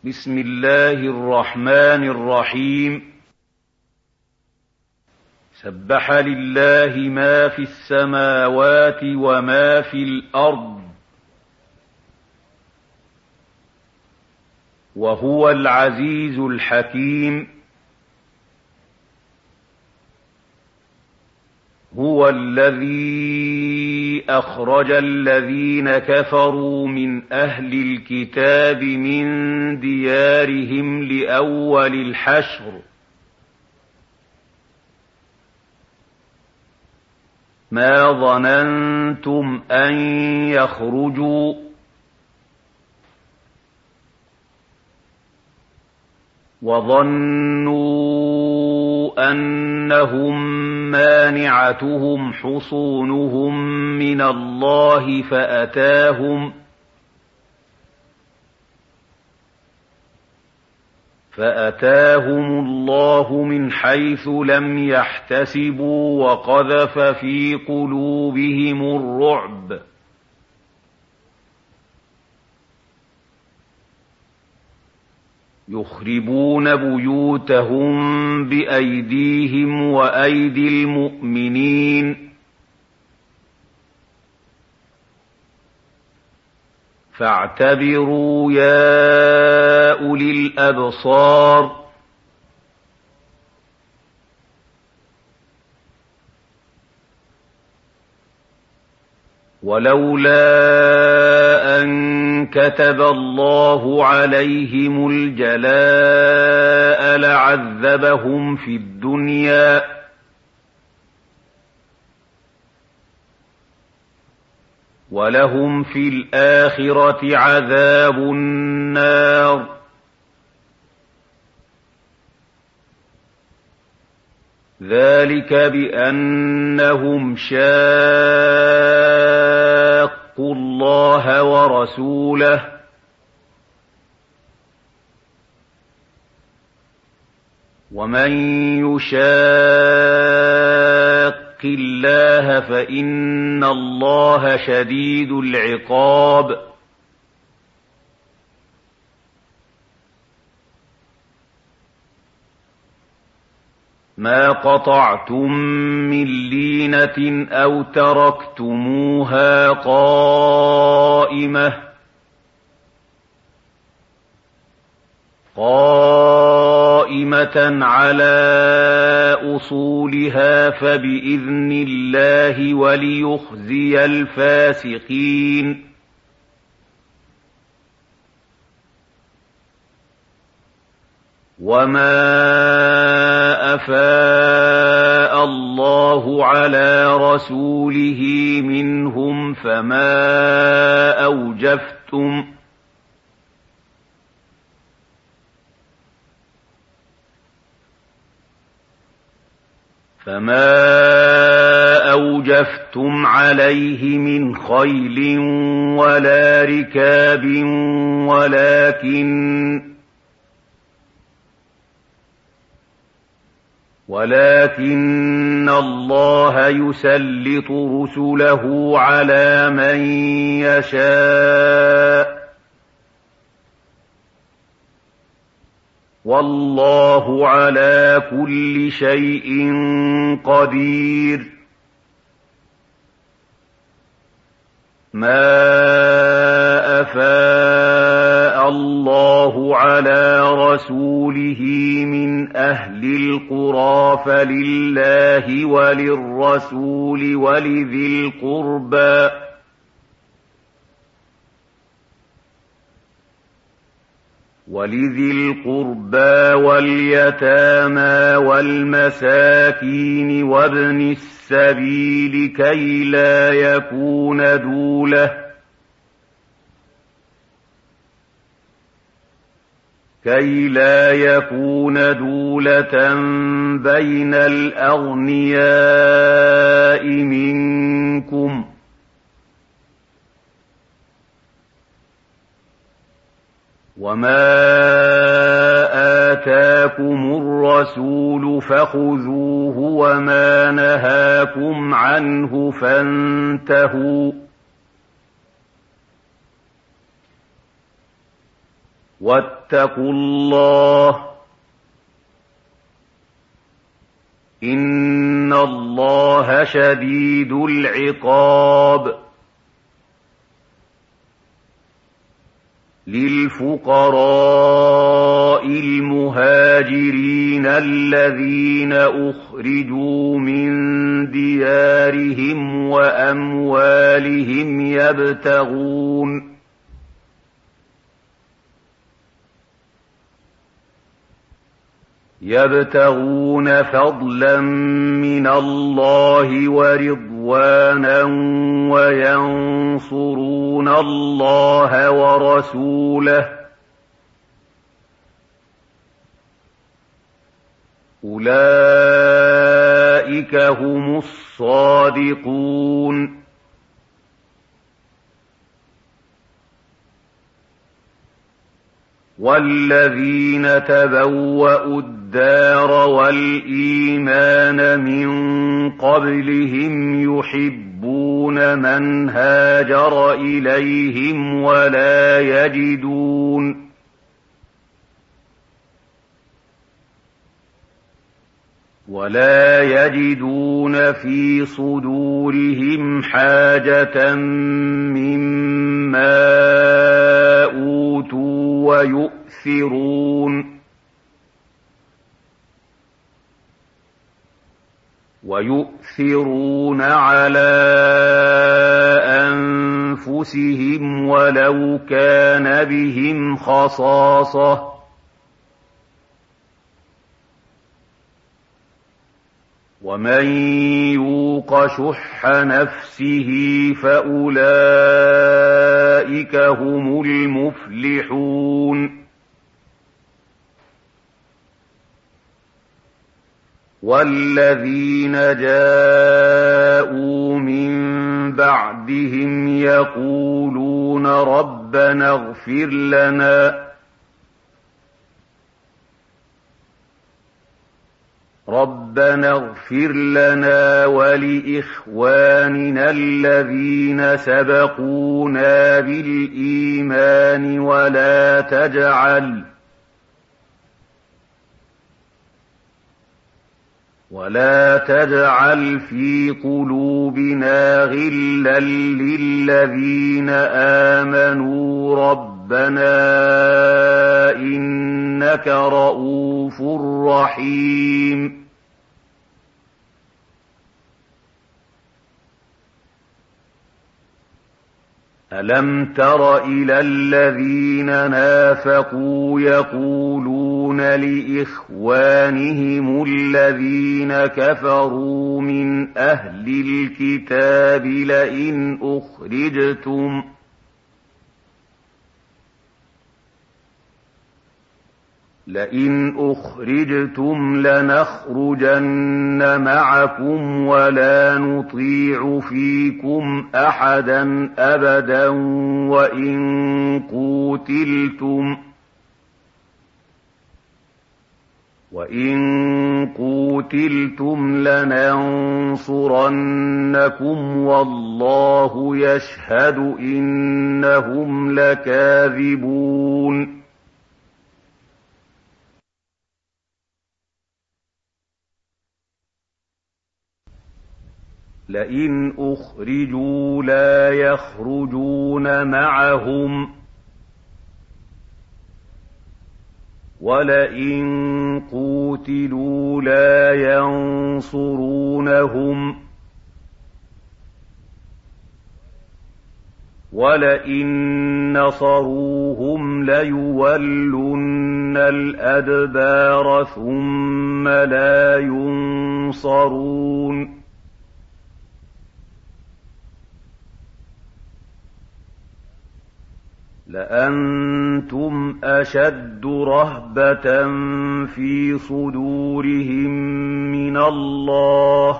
بسم الله الرحمن الرحيم. سبح لله ما في السماوات وما في الأرض وهو العزيز الحكيم. هو الذي أخرج الذين كفروا من أهل الكتاب من ديارهم لأول الحشر ما ظننتم أن يخرجوا وظنوا أنهم مانعتهم حصونهم من الله فأتاهم الله من حيث لم يحتسبوا وقذف في قلوبهم الرعب يخربون بيوتهم بأيديهم وأيدي المؤمنين فاعتبروا يا أولي الأبصار. ولولا أن كتب الله عليهم الجلاء لعذبهم في الدنيا ولهم في الآخرة عذاب النار. ذلك بأنهم شاقوا الله ورسوله ومن يشاق الله فإن الله شديد العقاب. ما قطعتم من لينة أو تركتموها قائمة على أصولها فبإذن الله وليخزي الفاسقين. وما أفاء الله على رسوله منهم فما أوجفتم عليه من خيل ولا ركاب ولكن الله يسلط رسله على من يشاء والله على كل شيء قدير. ما أفاء الله على رسوله من أهل القرى فلله وللرسول ولذي القربى واليتامى والمساكين وابن السبيل كي لا يكون دولة بين الأغنياء منكم. وما آتاكم الرسول فخذوه وما نهاكم عنه فانتهوا واتقوا الله إن الله شديد العقاب للفقراء المهاجرين الذين أخرجوا من ديارهم وأموالهم يبتغون فضلا من الله ورضوانا وينصرون الله ورسوله أولئك هم الصادقون والذين تبوأوا الدار والإيمان من قبلهم يحبون من هاجر إليهم ولا يجدون في صدورهم حاجة مما أوتوا ويؤثرون على أنفسهم ولو كان بهم خصاصة ومن يوق شح نفسه فأولئك هم المفلحون والذين جاءوا من بعدهم يقولون ربنا اغفر لنا ولإخواننا الذين سبقونا بالإيمان ولا تجعل في قلوبنا غلا للذين آمنوا ربنا إنك رءوف رحيم ألم تر إلى الذين نافقوا يقولون لإخوانهم الذين كفروا من أهل الكتاب لئن أخرجتم لنخرجن معكم ولا نطيع فيكم أحدا أبدا وإن قوتلتم لننصرنكم والله يشهد إنهم لكاذبون لئن أخرجوا لا يخرجون معهم ولئن قوتلوا لا ينصرونهم ولئن نصروهم ليولن الأدبار ثم لا ينصرون لأنتم أشد رهبة في صدورهم من الله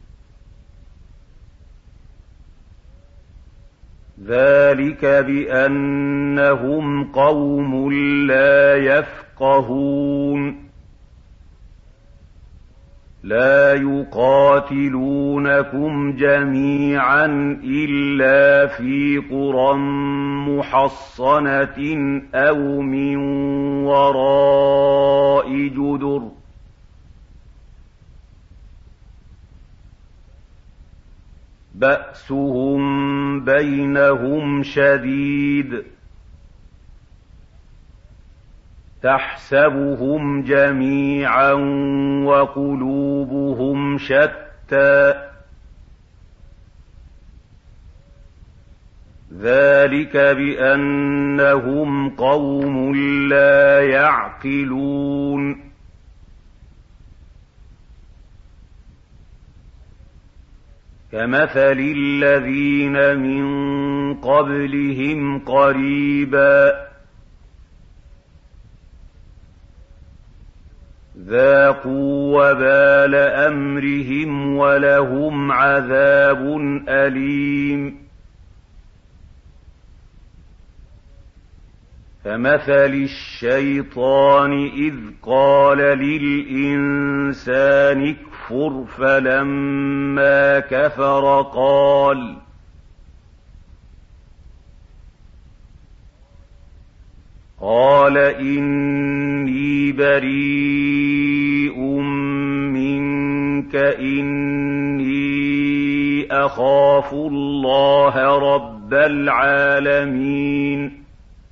ذلك بأنهم قوم لا يفقهون لا يقاتلونكم جميعا إلا في قرى محصنة أو من وراء جدر بأسهم بينهم شديد تحسبهم جميعا وقلوبهم شتى ذلك بأنهم قوم لا يعقلون كمثل الذين من قبلهم قريبا ذاقوا وبال أمرهم ولهم عذاب أليم كمثل الشيطان إذ قال للإنسان اكفر فلما كفر قال إني بريء منك إني أخاف الله رب العالمين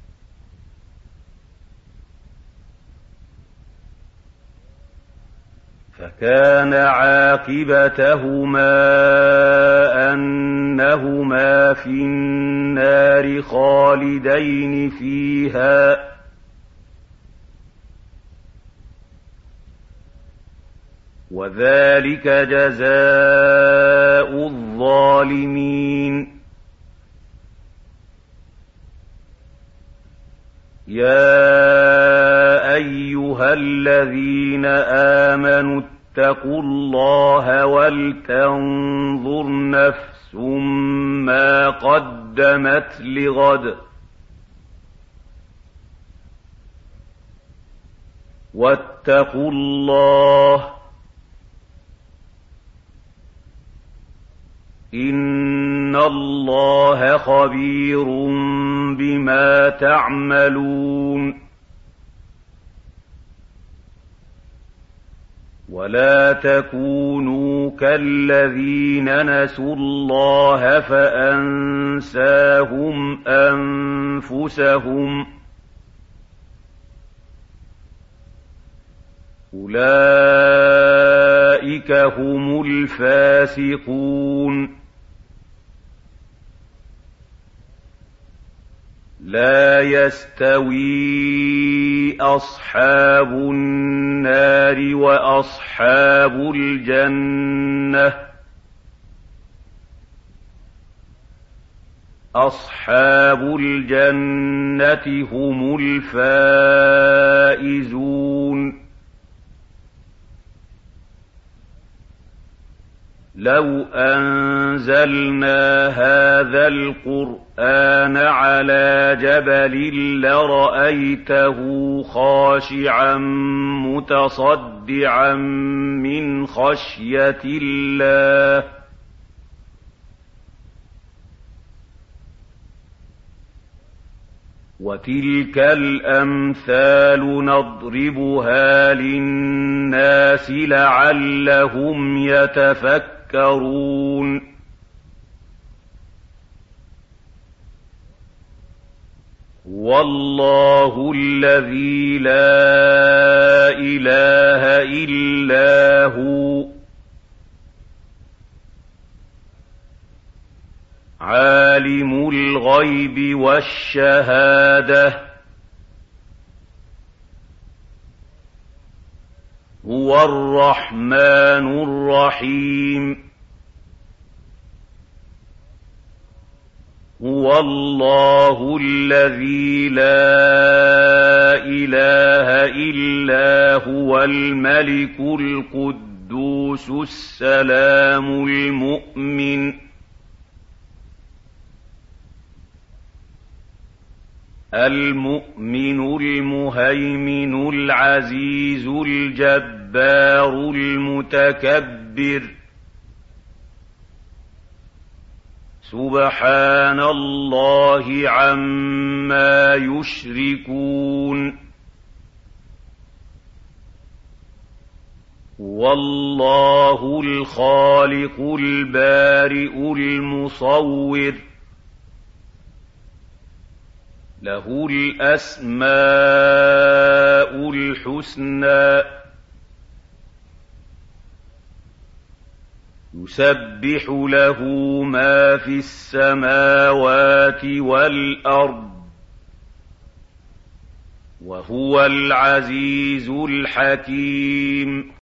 فكان عاقبتهما أنهما في النار خالدين فيها وذلك جزاء الظالمين يا أيها الذين آمنوا اتقوا الله ولتنظر نفس ما قدمت لغد واتقوا الله إن الله خبير بما تعملون ولا تكونوا كالذين نسوا الله فأنساهم أنفسهم أولئك هم الفاسقون لا يستوي أصحاب النار وأصحاب الجنة أصحاب الجنة هم الفائزون لو أنزلنا هذا القرآن على جبل لرأيته خاشعا متصدعا من خشية الله وتلك الأمثال نضربها للناس لعلهم يتفكرون والله الذي لا إله إلا هو عالم الغيب والشهادة هو الرحمن الرحيم هو الله الذي لا إله إلا هو الملك القدوس السلام المؤمن المهيمن العزيز الجبار الجبار المتكبر سبحان الله عما يشركون والله الخالق البارئ المصور له الأسماء الحسنى يسبح له ما في السماوات والأرض وهو العزيز الحكيم